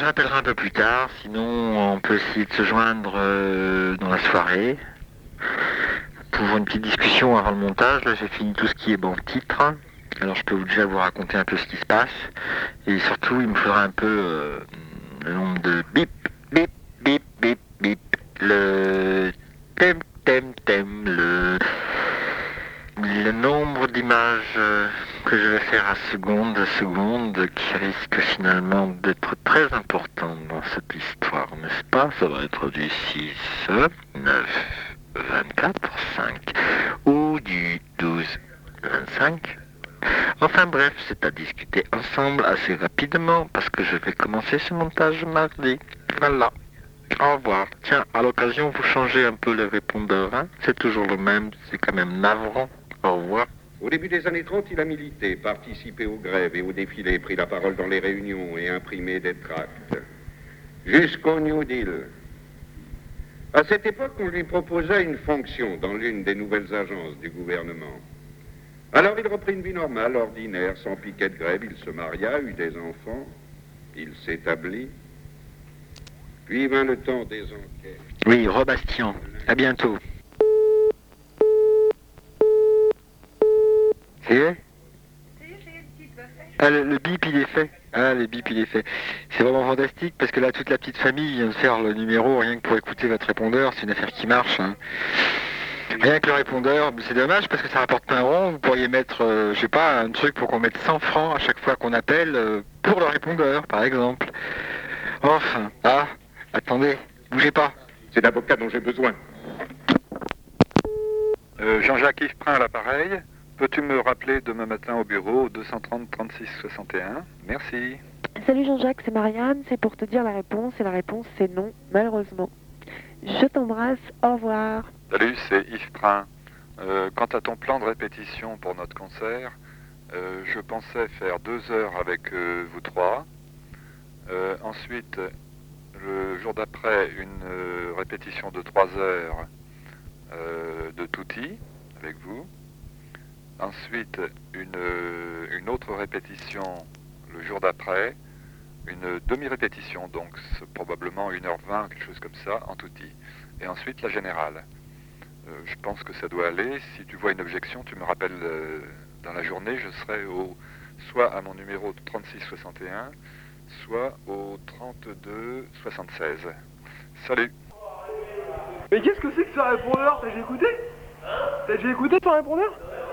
rappellerai un peu plus tard, sinon on peut essayer de se joindre dans la soirée pour une petite discussion avant le montage. Là j'ai fini tout ce qui est bon titre, alors je peux déjà vous raconter un peu ce qui se passe, et surtout il me faudra un peu le nombre de bip, bip, bip, bip, bip, le thème, le nombre d'images que je vais faire à seconde, qui risque finalement d'être très important dans cette histoire, n'est-ce pas? Ça va être du 6, 9, 24, 5 ou du 12, 25. Enfin bref, c'est à discuter ensemble assez rapidement parce que je vais commencer ce montage mardi. Voilà. Au revoir. Tiens, à l'occasion, vous changez un peu le répondeur, hein? C'est toujours le même, c'est quand même navrant. Au revoir. Au début des années 30, il a milité, participé aux grèves et aux défilés, pris la parole dans les réunions et imprimé des tracts. Jusqu'au New Deal. À cette époque, on lui proposa une fonction dans l'une des nouvelles agences du gouvernement. Alors il reprit une vie normale, ordinaire, sans piquet de grève. Il se maria, eut des enfants, il s'établit. Puis vint le temps des enquêtes. Oui, Robastien. À bientôt. C'est Ah, le bip il est fait. Ah, le bip il est fait. C'est vraiment fantastique parce que là toute la petite famille vient de faire le numéro rien que pour écouter votre répondeur. C'est une affaire qui marche, hein. Rien que le répondeur, c'est dommage parce que ça rapporte pas un rond. Vous pourriez mettre, je sais pas, un truc pour qu'on mette 100 francs à chaque fois qu'on appelle pour le répondeur, par exemple. Enfin, attendez, bougez pas. C'est d'avocat dont j'ai besoin. Jean-Jacques Yves Prin à l'appareil. Peux-tu me rappeler demain matin au bureau au 230 36 61? Merci. Salut Jean-Jacques, c'est Marianne, c'est pour te dire la réponse, et la réponse c'est non, malheureusement. Je t'embrasse, au revoir. Salut, c'est Yves Prin. Quant à ton plan de répétition pour notre concert, je pensais faire 2 heures avec vous trois. Ensuite, le jour d'après, une répétition de 3 heures de Tutti avec vous. Ensuite, une autre répétition le jour d'après, une demi-répétition, donc probablement 1h20, quelque chose comme ça, en Tutti. Et ensuite, la générale. Je pense que ça doit aller. Si tu vois une objection, tu me rappelles dans la journée. Je serai soit à mon numéro 3661, soit au 3276. Salut. Mais qu'est-ce que c'est que ce répondeur? T'as déjà écouté? T'as déjà écouté ton répondeur?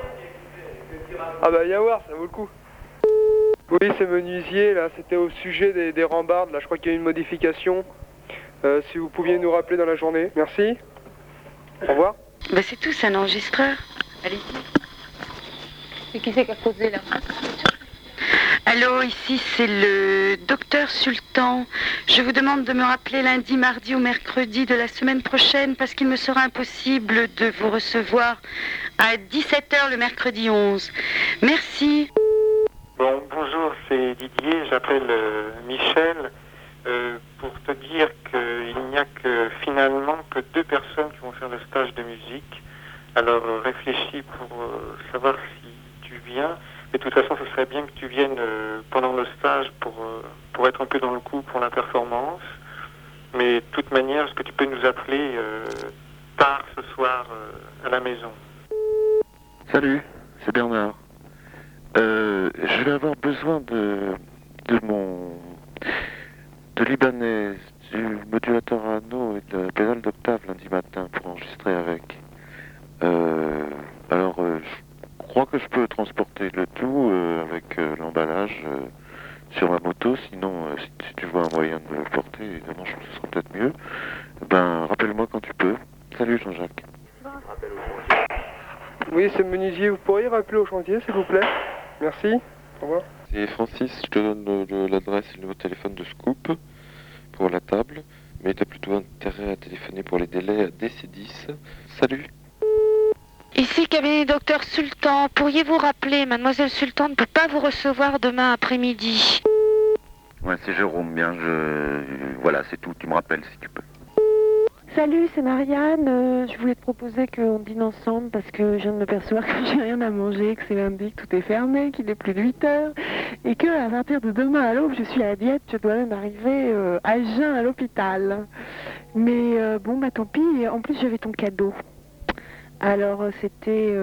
Ah bah viens voir, ça vaut le coup. Oui, c'est menuisier, là, c'était au sujet des rambardes, là, je crois qu'il y a eu une modification. Si vous pouviez nous rappeler dans la journée, merci. Au revoir. Bah c'est tout, c'est un enregistreur. Allez-y. Et qui c'est qui a causé là? Allô, ici c'est le docteur Sultan. Je vous demande de me rappeler lundi, mardi ou mercredi de la semaine prochaine parce qu'il me sera impossible de vous recevoir à 17h le mercredi 11. Merci. Bon, bonjour, c'est Didier, j'appelle Michel pour te dire qu'il n'y a que finalement que 2 personnes qui vont faire le stage de musique. Alors réfléchis pour savoir si tu viens. Mais de toute façon, ce serait bien que tu viennes pendant le stage pour être un peu dans le coup pour la performance. Mais de toute manière, est-ce que tu peux nous appeler tard ce soir à la maison? Salut, c'est Bernard. Je vais avoir besoin de l'Ibanez, du modulateur anneau et de la pédale d'octave lundi matin pour enregistrer avec. Alors, je crois que je peux transporter le tout avec l'emballage sur ma moto, sinon si tu vois un moyen de me le porter, évidemment je pense que ce sera peut-être mieux. Ben, rappelle-moi quand tu peux. Salut Jean-Jacques. Oui, c'est menuisier, vous pourriez rappeler au chantier, s'il vous plaît? Merci, au revoir. C'est Francis, je te donne l'adresse et le numéro de téléphone de Scoop pour la table, mais tu as plutôt intérêt à téléphoner pour les délais à DC10. Salut. Ici cabinet docteur Sultan. Pourriez-vous rappeler, mademoiselle Sultan ne peut pas vous recevoir demain après-midi. Ouais, c'est Jérôme, bien, voilà, c'est tout, tu me rappelles si tu peux. Salut, c'est Marianne. Je voulais te proposer qu'on dîne ensemble parce que je viens de me percevoir que j'ai rien à manger, que c'est lundi, que tout est fermé, qu'il est plus de 8 heures et que à partir de demain à l'aube, je suis à la diète, je dois même arriver à jeun à l'hôpital. Mais bon, bah tant pis. En plus, j'avais ton cadeau. Alors, c'était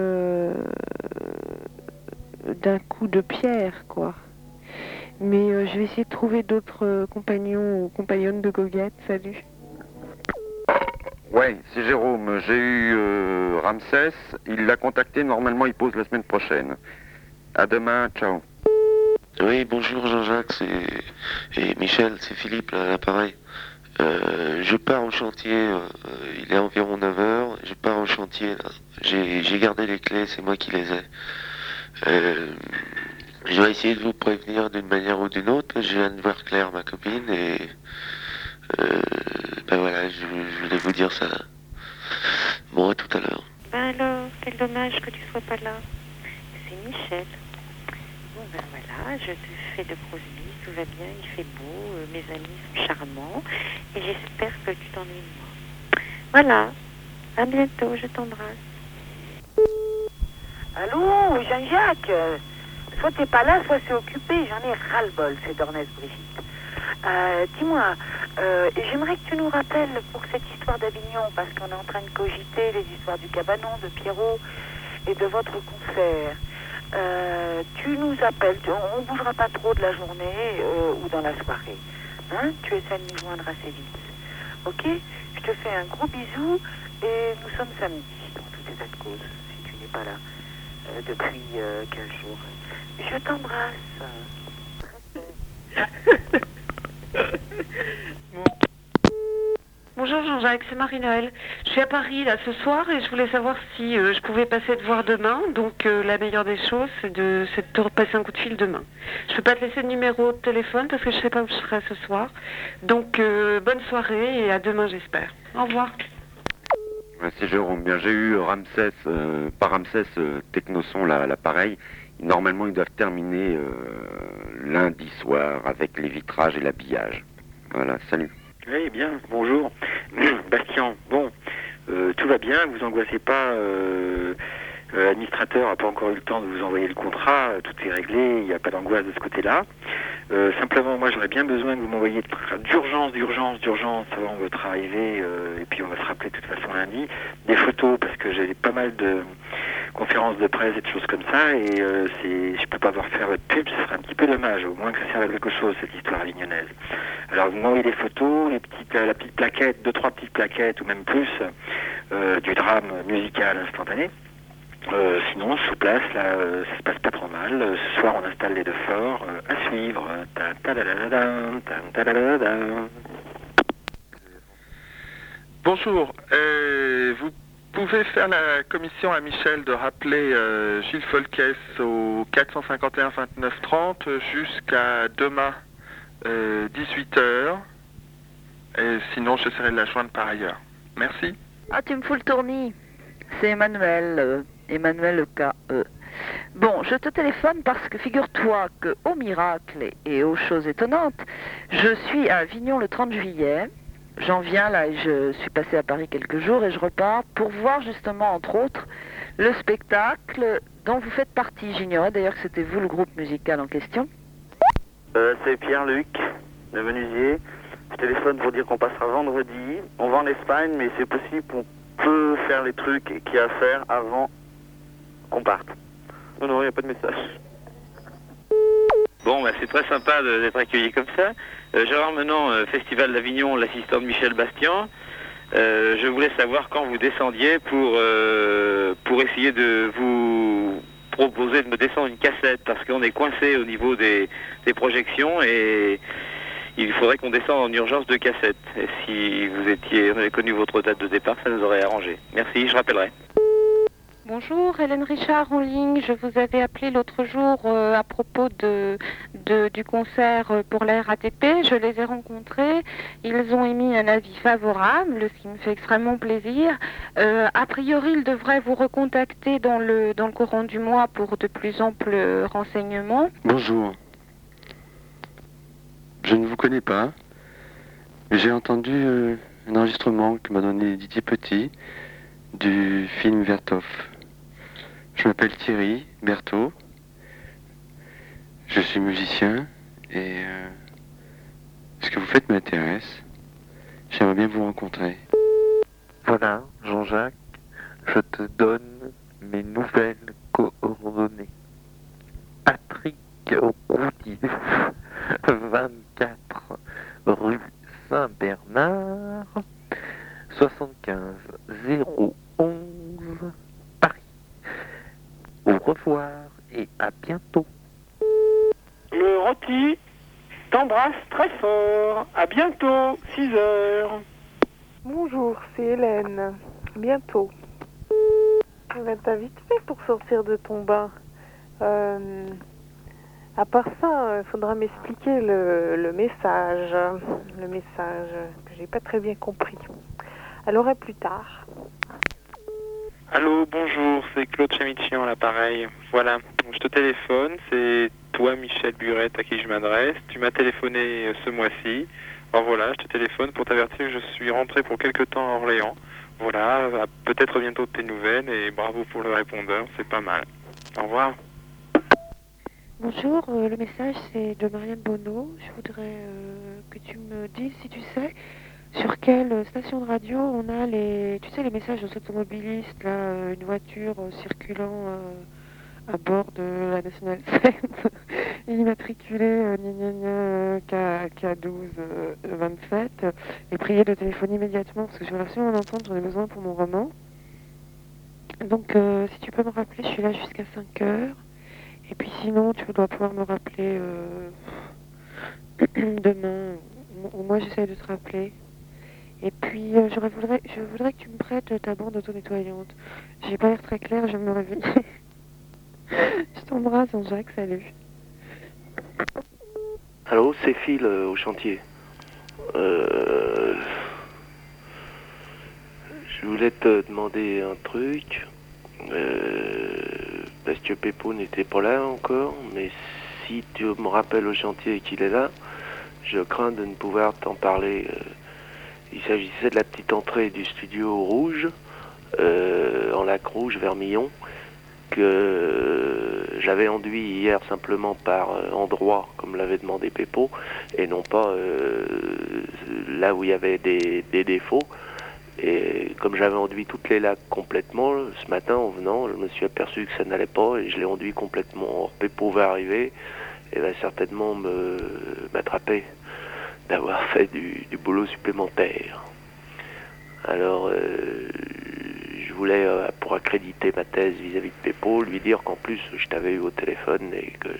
d'un coup de pierre, quoi. Mais je vais essayer de trouver d'autres compagnons ou compagnonnes de goguette. Salut. Ouais, c'est Jérôme. J'ai eu Ramsès. Il l'a contacté. Normalement, il pose la semaine prochaine. À demain. Ciao. Oui, bonjour Jean-Jacques et Michel, c'est Philippe, là, à l'appareil. Je pars au chantier, il est environ 9h, je pars au chantier, là. J'ai gardé les clés, c'est moi qui les ai. Je vais essayer de vous prévenir d'une manière ou d'une autre. Je viens de voir Claire, ma copine, et ben voilà, je voulais vous dire ça. Bon, à tout à l'heure. Ben alors, quel dommage que tu sois pas là. C'est Michel. Bon ben voilà, je te fais de grosses bises, tout va bien, il fait beau, mes amis sont charmants, et j'espère que tu t'ennuies de moi. Voilà, à bientôt, je t'embrasse. Allô, Jean-Jacques, soit t'es pas là, soit c'est occupé, j'en ai ras-le-bol, c'est d'Ernest Brigitte. Dis-moi, j'aimerais que tu nous rappelles pour cette histoire d'Avignon, parce qu'on est en train de cogiter les histoires du cabanon, de Pierrot et de votre concert. Tu nous appelles, on bougera pas trop de la journée ou dans la soirée. Hein? Tu essaies de nous joindre assez vite. Ok? Je te fais un gros bisou et nous sommes samedi, dans tout état de cause, si tu n'es pas là depuis 15 jours. Je t'embrasse. Bonjour Jean-Jacques, c'est Marie-Noël. Je suis à Paris là ce soir et je voulais savoir si je pouvais passer te voir demain. Donc la meilleure des choses, c'est de te repasser un coup de fil demain. Je peux pas te laisser de numéro de téléphone parce que je sais pas où je serai ce soir. Donc bonne soirée et à demain j'espère. Au revoir. Ouais, c'est Jérôme. Bien, j'ai eu Ramsès, pas Ramsès, Technoson, l'appareil. Normalement, ils doivent terminer lundi soir avec les vitrages et l'habillage. Voilà, salut. Oui, bien, bonjour. Bastien, bon, tout va bien, vous angoissez pas, l'administrateur n'a pas encore eu le temps de vous envoyer le contrat, tout est réglé, il n'y a pas d'angoisse de ce côté-là. Simplement, moi, j'aurais bien besoin que vous m'envoyiez d'urgence avant votre arrivée, et puis on va se rappeler de toute façon lundi, des photos, parce que j'ai pas mal de conférences de presse et de choses comme ça, et je peux pas voir faire votre pub, ce serait un petit peu dommage, au moins que ça serve à quelque chose, cette histoire avignonnaise. Alors vous m'envoyez des photos, la petite plaquette, 2-3 petites plaquettes, ou même plus, du drame musical instantané. Sinon, sur place, là, ça se passe pas trop mal. Ce soir, on installe les deux forts. À suivre. Bonjour, vous pouvez faire la commission à Michel de rappeler Gilles Folkes au 451 29 30 jusqu'à demain 18h. Et sinon, j'essaierai de la joindre par ailleurs. Merci. Ah, tu me fous le tournis. C'est Emmanuel, Emmanuel K.E. Bon, je te téléphone parce que figure-toi que, au miracle et aux choses étonnantes, je suis à Avignon le 30 juillet. J'en viens là et je suis passé à Paris quelques jours et je repars pour voir justement, entre autres, le spectacle dont vous faites partie. J'ignorais d'ailleurs que c'était vous le groupe musical en question. C'est Pierre-Luc, de Menuisier. Je téléphone pour dire qu'on passera vendredi. On va en Espagne, mais c'est possible qu'on peut faire les trucs qu'il y a à faire avant qu'on parte. Non, il n'y a pas de message. Bon, bah, c'est très sympa d'être accueilli comme ça. Gérard Menant, Festival d'Avignon, l'assistant de Michel Bastien. Je voulais savoir quand vous descendiez pour essayer de vous proposer de me descendre une cassette, parce qu'on est coincé au niveau des projections et il faudrait qu'on descende en urgence de cassette. Et si on avait connu votre date de départ, ça nous aurait arrangé. Merci, je rappellerai. Bonjour, Hélène Richard en ligne. Je vous avais appelé l'autre jour à propos du concert pour la RATP. Je les ai rencontrés. Ils ont émis un avis favorable, ce qui me fait extrêmement plaisir. A priori, ils devraient vous recontacter dans le courant du mois pour de plus amples renseignements. Bonjour. Je ne vous connais pas, mais j'ai entendu un enregistrement que m'a donné Didier Petit du film Vertov. Je m'appelle Thierry Berthaud, je suis musicien et ce que vous faites m'intéresse. J'aimerais bien vous rencontrer. Voilà, Jean-Jacques, je te donne mes nouvelles coordonnées. Patrick Roudier, 24 rue Saint-Bernard, 75 011 Paris. Au revoir et à bientôt. Le rôti t'embrasse très fort. À bientôt, 6 heures. Bonjour, c'est Hélène. Bientôt. T'as vite fait pour sortir de ton bain. À part ça, il faudra m'expliquer le message. Le message que j'ai pas très bien compris. Alors à plus tard. Allô, bonjour, c'est Claude Chamichian à l'appareil. Voilà, je te téléphone, c'est toi Michel Burette à qui je m'adresse. Tu m'as téléphoné ce mois-ci. Alors voilà, je te téléphone pour t'avertir que je suis rentré pour quelque temps à Orléans. Voilà, peut-être bientôt de tes nouvelles et bravo pour le répondeur, c'est pas mal. Au revoir. Bonjour, le message c'est de Marianne Bonneau. Je voudrais que tu me dises si tu sais sur quelle station de radio on a les messages aux automobilistes, là, une voiture circulant à bord de la National 7, immatriculée K1227, et prier de téléphoner immédiatement parce que je vais absolument l'entendre, j'en ai besoin pour mon roman. Donc si tu peux me rappeler, je suis là jusqu'à 5 heures. Et puis sinon, tu dois pouvoir me rappeler demain. Moi, j'essaie de te rappeler. Et puis, je voudrais que tu me prêtes ta bande auto-nettoyante. J'ai pas l'air très claire, je vais me réveiller. Je t'embrasse, Jean-Jacques, salut. Allô, c'est Phil au chantier. Je voulais te demander un truc. Parce que Pépou n'était pas là encore, mais si tu me rappelles au chantier et qu'il est là, je crains de ne pouvoir t'en parler. Il s'agissait de la petite entrée du studio rouge, en lac rouge vers Millon, que j'avais enduit hier simplement par endroit, comme l'avait demandé Pépou, et non pas là où il y avait des défauts. Et comme j'avais enduit toutes les lacs complètement, ce matin en venant, je me suis aperçu que ça n'allait pas et je l'ai enduit complètement. Or, Pépou va arriver et va certainement m'attraper d'avoir fait du boulot supplémentaire. Alors, je voulais, pour accréditer ma thèse vis-à-vis de Pépou, lui dire qu'en plus je t'avais eu au téléphone et que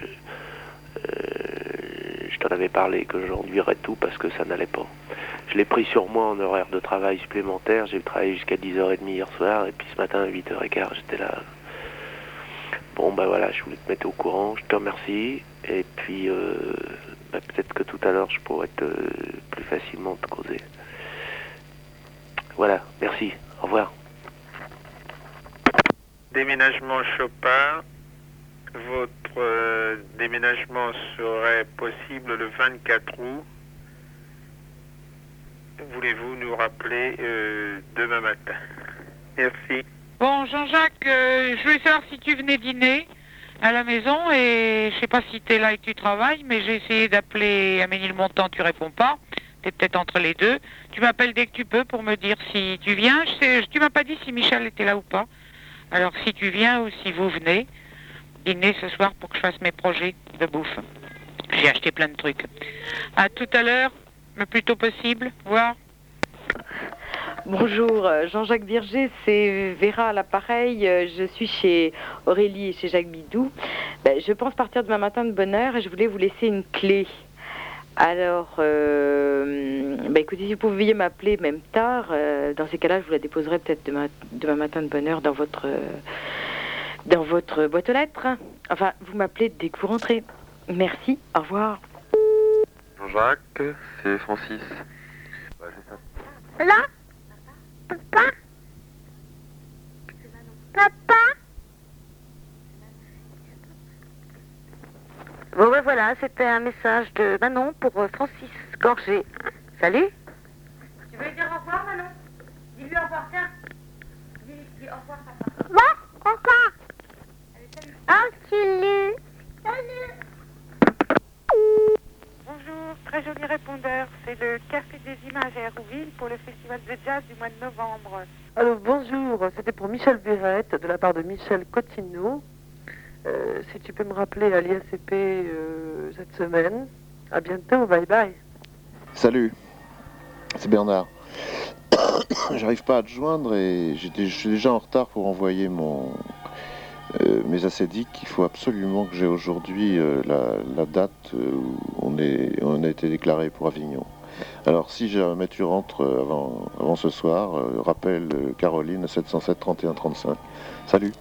je t'en avais parlé, que j'enduirais tout parce que ça n'allait pas. Je l'ai pris sur moi en horaire de travail supplémentaire. J'ai travaillé jusqu'à 10h30 hier soir. Et puis ce matin à 8h15, j'étais là. Bon, ben voilà, je voulais te mettre au courant. Je te remercie. Et puis, peut-être que tout à l'heure, je pourrais plus facilement te causer. Voilà, merci. Au revoir. Déménagement Chopin. Votre déménagement serait possible le 24 août. Voulez-vous nous rappeler demain matin? Merci. Bon, Jean-Jacques, je voulais savoir si tu venais dîner à la maison et je sais pas si tu es là et que tu travailles, mais j'ai essayé d'appeler Amélie-le-Montant, tu réponds pas. Tu es peut-être entre les deux. Tu m'appelles dès que tu peux pour me dire si tu viens. Tu m'as pas dit si Michel était là ou pas. Alors si tu viens ou si vous venez dîner ce soir pour que je fasse mes projets de bouffe. J'ai acheté plein de trucs. À tout à l'heure. Le plus tôt possible, voir. Bonjour, Jean-Jacques Birger, c'est Vera à l'appareil. Je suis chez Aurélie et chez Jacques Bidou. Je pense partir demain matin de bonne heure et je voulais vous laisser une clé. Alors, écoutez, si vous pouviez m'appeler même tard, dans ces cas-là, je vous la déposerai peut-être demain matin de bonne heure dans votre boîte aux lettres. Enfin, vous m'appelez dès que vous rentrez. Merci, au revoir. Jean-Jacques, c'est Francis. Ouais, c'est ça. Là? Papa? Papa? Bon, ben voilà, c'était un message de Manon pour Francis Gorgé. Salut? Tu veux dire au revoir? Dis-lui au revoir, tiens. Dis au revoir, papa. Moi, papa. Allez, salut. Salut. Salut. Bonjour, très joli répondeur. C'est le Café des Images à Hérouville pour le festival de jazz du mois de novembre. Alors bonjour, c'était pour Michel Berrette de la part de Michel Cotineau. Si tu peux me rappeler à l'IACP cette semaine. À bientôt, bye bye. Salut, c'est Bernard. J'arrive pas à te joindre et je suis déjà en retard pour envoyer mes acédiques. Il faut absolument que j'ai aujourd'hui la date où on a été déclaré pour Avignon. Alors si jamais tu rentres avant ce soir, rappelle Caroline 707 31 35. Salut.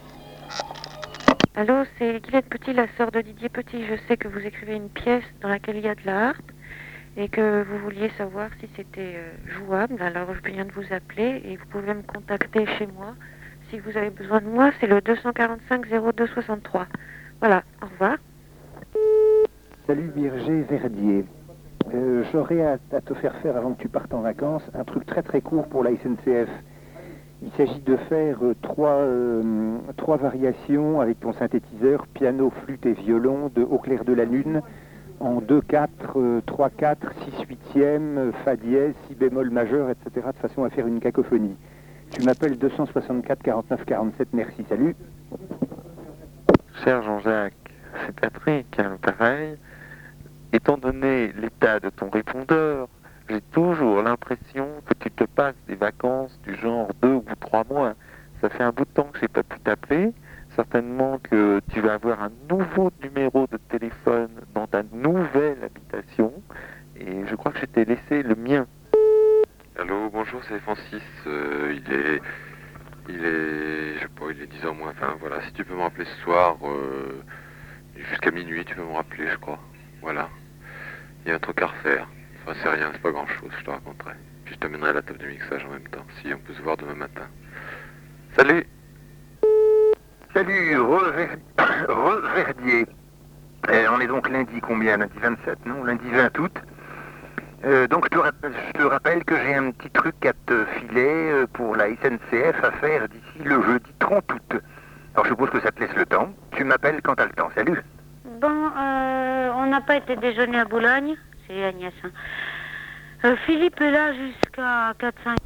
Allô, c'est Guylaine Petit, la sœur de Didier Petit. Je sais que vous écrivez une pièce dans laquelle il y a de la harpe et que vous vouliez savoir si c'était jouable. Alors je viens de vous appeler et vous pouvez me contacter chez moi. Si vous avez besoin de moi, c'est le 245 02 63. Voilà, au revoir. Salut Birger Verdier. J'aurais à te faire faire, avant que tu partes en vacances, un truc très très court pour la SNCF. Il s'agit de faire trois variations avec ton synthétiseur, piano, flûte et violon, de Au clair de la lune, en 2-4, 3-4, 6/8e, fa dièse, si bémol majeur, etc., de façon à faire une cacophonie. Tu m'appelles 264 49 47, merci, salut. Cher Jean-Jacques, c'est Patrick, hein, pareil. Étant donné l'état de ton répondeur, j'ai toujours l'impression que tu te passes des vacances du genre 2 ou 3 mois. Ça fait un bout de temps que je n'ai pas pu t'appeler. Certainement que tu vas avoir un nouveau numéro de téléphone dans ta nouvelle habitation. Et je crois que je t'ai laissé le mien. Allô, bonjour, c'est Francis. Il est, je sais pas, il est 10h moins. Enfin, voilà, si tu peux me rappeler ce soir, jusqu'à minuit, tu peux me rappeler, je crois. Voilà. Il y a un truc à refaire. Enfin, c'est rien, c'est pas grand-chose, je te raconterai. Puis je t'amènerai la table de mixage en même temps, si on peut se voir demain matin. Salut. Salut, Verdier. On est donc lundi combien? Lundi 27, non? Lundi 20 août. Donc je te rappelle que j'ai un petit truc à te filer pour la SNCF à faire d'ici le jeudi 30 août. Alors je suppose que ça te laisse le temps. Tu m'appelles quand t'as le temps. Salut. Bon, on n'a pas été déjeuner à Boulogne. C'est Agnès. Hein. Philippe est là jusqu'à 4-5.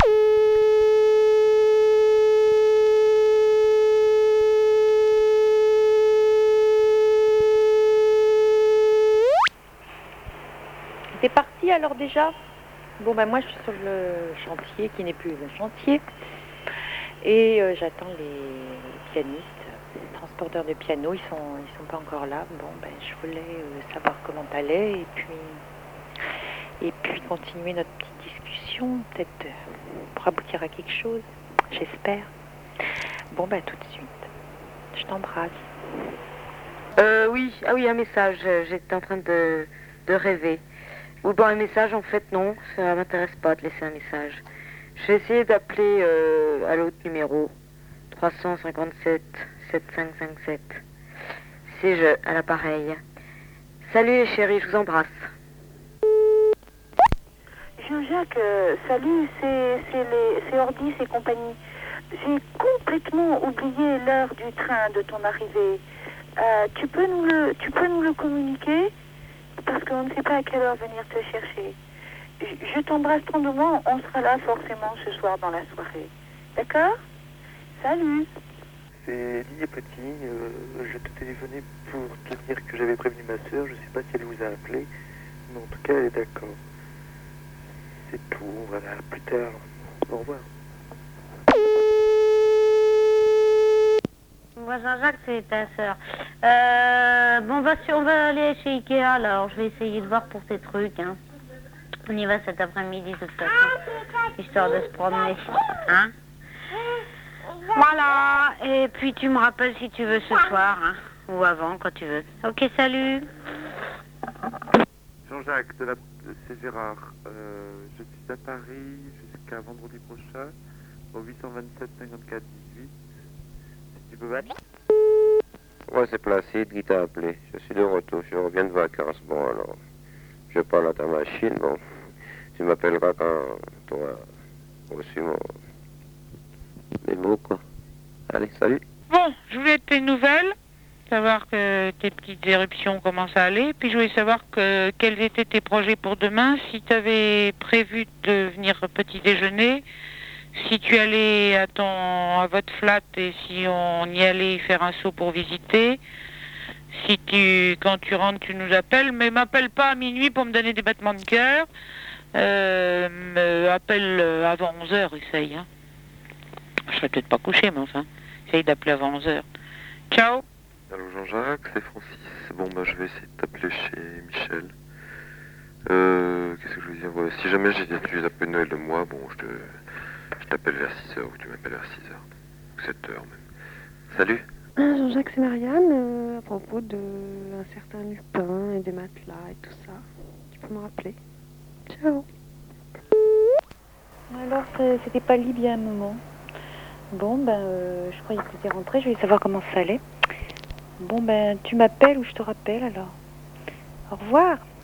T'es parti alors déjà? Bon ben moi je suis sur le chantier qui n'est plus un chantier et j'attends les pianistes, les transporteurs de piano, ils sont pas encore là. Bon ben je voulais savoir comment t'allais et puis continuer notre petite discussion, peut-être pour aboutir à quelque chose, j'espère. Bon ben tout de suite, je t'embrasse. Oui, un message, j'étais en train de rêver. Ou bon, un message, en fait, non, ça m'intéresse pas de laisser un message. Je vais essayer d'appeler à l'autre numéro, 357 7557. C'est à l'appareil. Salut les chéris, je vous embrasse. Jean-Jacques, salut, c'est Ordis et compagnie. J'ai complètement oublié l'heure du train de ton arrivée. Tu peux nous le communiquer? Parce qu'on ne sait pas à quelle heure venir te chercher. Je t'embrasse tendrement, on sera là forcément ce soir dans la soirée. D'accord? Salut. C'est Didier Petit, je te téléphonais pour te dire que j'avais prévenu ma sœur, je sais pas si elle vous a appelé, mais en tout cas elle est d'accord. C'est tout, voilà, à plus tard. Au revoir. Moi, Jean-Jacques, c'est ta sœur. Bon, on va aller chez Ikea, alors. Je vais essayer de voir pour ces trucs, hein. On y va cet après-midi, de toute façon, histoire de se promener, hein. Voilà, et puis tu me rappelles si tu veux ce soir, hein, ou avant, quand tu veux. Ok, salut. Jean-Jacques, c'est Gérard. Je suis à Paris jusqu'à vendredi prochain, au 827 54 18. Tu peux mettre? Ouais, c'est Placide qui t'a appelé. Je suis de retour, je reviens de vacances. Bon, alors, je parle à ta machine. Bon, tu m'appelleras quand tu auras reçu mon Mais bon, quoi. Allez, salut. Bon, je voulais tes nouvelles, savoir que tes petites éruptions commencent à aller, puis je voulais savoir quels étaient tes projets pour demain, si tu avais prévu de venir petit déjeuner, si tu allais à votre flat et si on y allait faire un saut pour visiter, si quand tu rentres, tu nous appelles, mais m'appelle pas à minuit pour me donner des battements de cœur, appelle avant 11h, essaye, hein. Je serais peut-être pas couché, mais enfin, essaye d'appeler avant 11h. Ciao. Allô Jean-Jacques, c'est Francis. Bon, bah je vais essayer de t'appeler chez Michel. Qu'est-ce que je veux dire? Ouais, si jamais j'ai des appels de Noël de moi, bon, je t'appelle vers 6h ou tu m'appelles vers 6h. Ou 7h même. Salut. Jean-Jacques, c'est Marianne, à propos d'un certain Lupin et des matelas et tout ça. Tu peux me rappeler? Ciao. Alors, c'était pas libre il y a un moment. Bon, je croyais que tu étais rentrée, je voulais savoir comment ça allait. Bon, tu m'appelles ou je te rappelle alors. Au revoir.